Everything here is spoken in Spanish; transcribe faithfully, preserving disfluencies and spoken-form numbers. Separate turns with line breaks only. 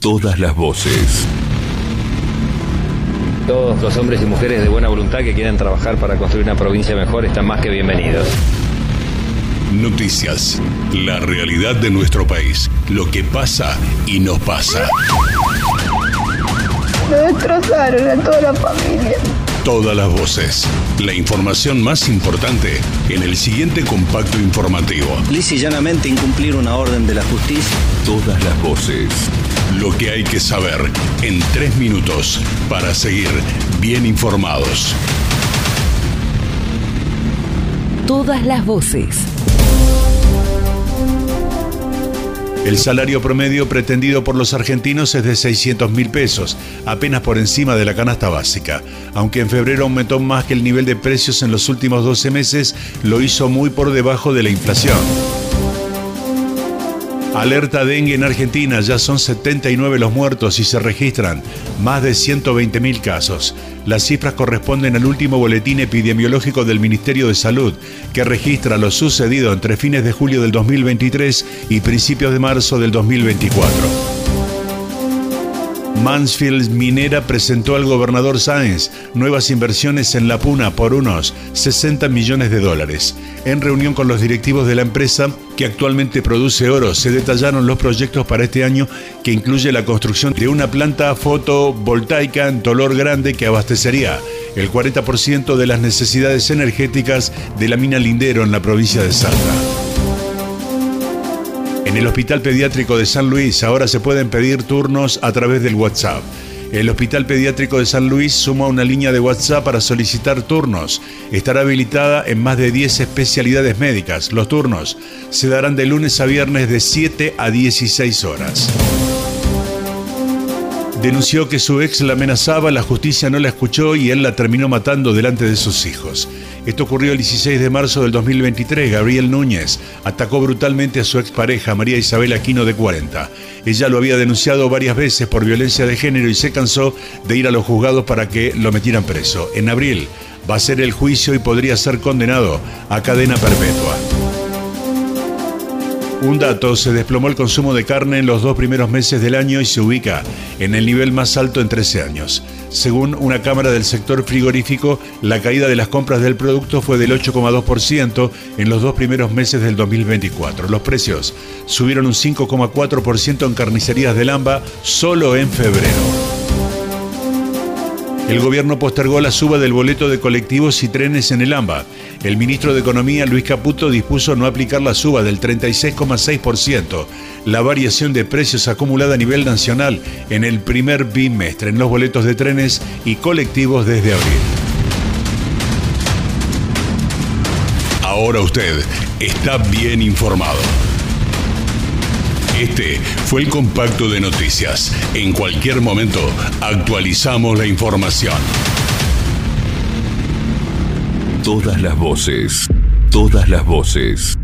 Todas las voces.
Todos los hombres y mujeres de buena voluntad que quieran trabajar para construir una provincia mejor están más que bienvenidos.
Noticias. La realidad de nuestro país. Lo que pasa y nos pasa.
Me destrozaron a toda la familia.
Todas las voces. La información más importante en el siguiente compacto informativo.
Lisa y llanamente incumplir una orden de la justicia.
Todas las voces. Lo que hay que saber en tres minutos para seguir bien informados.
Todas las voces.
El salario promedio pretendido por los argentinos es de seiscientos mil pesos, apenas por encima de la canasta básica. Aunque en febrero aumentó más que el nivel de precios en los últimos doce meses, lo hizo muy por debajo de la inflación. Alerta dengue en Argentina, ya son setenta y nueve los muertos y se registran más de ciento veinte mil casos. Las cifras corresponden al último boletín epidemiológico del Ministerio de Salud, que registra lo sucedido entre fines de julio del dos mil veintitrés y principios de marzo del dos mil veinticuatro. Mansfield Minera presentó al gobernador Sáenz nuevas inversiones en La Puna por unos sesenta millones de dólares. En reunión con los directivos de la empresa, que actualmente produce oro, se detallaron los proyectos para este año, que incluye la construcción de una planta fotovoltaica en Tolor Grande que abastecería el cuarenta por ciento de las necesidades energéticas de la mina Lindero en la provincia de Salta. En el Hospital Pediátrico de San Luis ahora se pueden pedir turnos a través del WhatsApp. El Hospital Pediátrico de San Luis suma una línea de WhatsApp para solicitar turnos. Estará habilitada en más de diez especialidades médicas. Los turnos se darán de lunes a viernes de siete a dieciséis horas. Denunció que su ex la amenazaba, la justicia no la escuchó y él la terminó matando delante de sus hijos. Esto ocurrió el dieciséis de marzo del dos mil veintitrés. Gabriel Núñez atacó brutalmente a su expareja, María Isabel Aquino, de cuarenta. Ella lo había denunciado varias veces por violencia de género y se cansó de ir a los juzgados para que lo metieran preso. En abril va a ser el juicio y podría ser condenado a cadena perpetua. Un dato: se desplomó el consumo de carne en los dos primeros meses del año y se ubica en el nivel más alto en trece años. Según una cámara del sector frigorífico, la caída de las compras del producto fue del ocho coma dos por ciento en los dos primeros meses del dos mil veinticuatro. Los precios subieron un cinco coma cuatro por ciento en carnicerías del AMBA solo en febrero. El gobierno postergó la suba del boleto de colectivos y trenes en el AMBA. El ministro de Economía, Luis Caputo, dispuso no aplicar la suba del treinta y seis coma seis por ciento, la variación de precios acumulada a nivel nacional en el primer bimestre en los boletos de trenes y colectivos desde abril.
Ahora usted está bien informado. Este fue el compacto de noticias. En cualquier momento actualizamos la información. Todas las voces. Todas las voces.